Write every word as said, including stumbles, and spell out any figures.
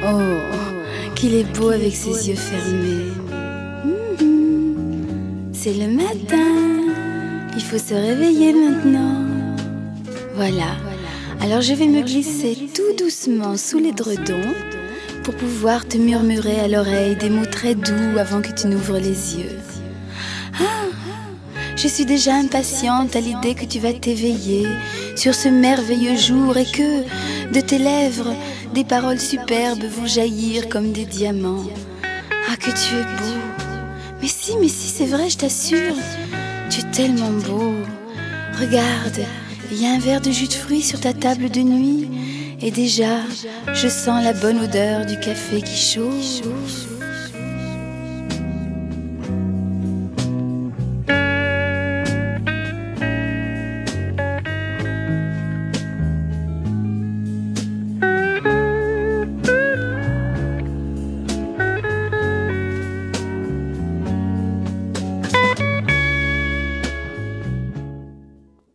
Oh, qu'il est beau avec ses yeux fermés. Mhm. C'est le matin. Il faut se réveiller maintenant. Voilà. Alors je vais me glisser tout doucement sous l'édredon pour pouvoir te murmurer à l'oreille des mots très doux avant que tu n'ouvres les yeux. Ah, je suis déjà impatiente à l'idée que tu vas t'éveiller sur ce merveilleux jour et que, de tes lèvres, des paroles superbes vont jaillir comme des diamants. Ah, que tu es beau! Mais si, mais si, c'est vrai, je t'assure. Tu es tellement beau. Regarde, il y a un verre de jus de fruits sur ta table de nuit. Et déjà, je sens la bonne odeur du café qui chauffe.